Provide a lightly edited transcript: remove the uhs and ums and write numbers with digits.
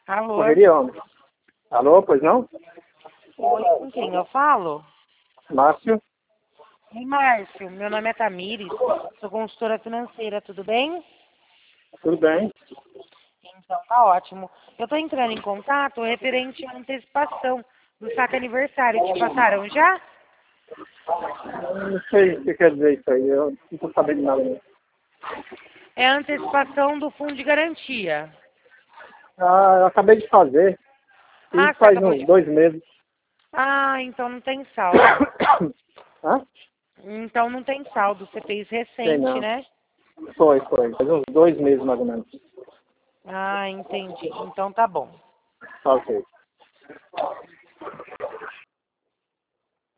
Alô? Correria, homem. Alô, pois não? Oi, com quem eu falo? Márcio? Oi, Márcio. Meu nome é Tamires, sou consultora financeira, tudo bem? Tudo bem? Então, tá ótimo. Eu tô entrando em contato referente à antecipação do saque aniversário. Te passaram já? Eu não sei o que quer dizer isso aí. Eu não tô sabendo nada mesmo. É a antecipação do fundo de garantia. Ah, eu acabei de fazer. Ah, Isso você faz acabou uns de... 2 meses. Ah, então não tem saldo. Hã? Então não tem saldo. Você fez Sei recente, não. né? Foi. Faz uns 2 meses mais ou menos. Ah, entendi. Então tá bom. Tá ok.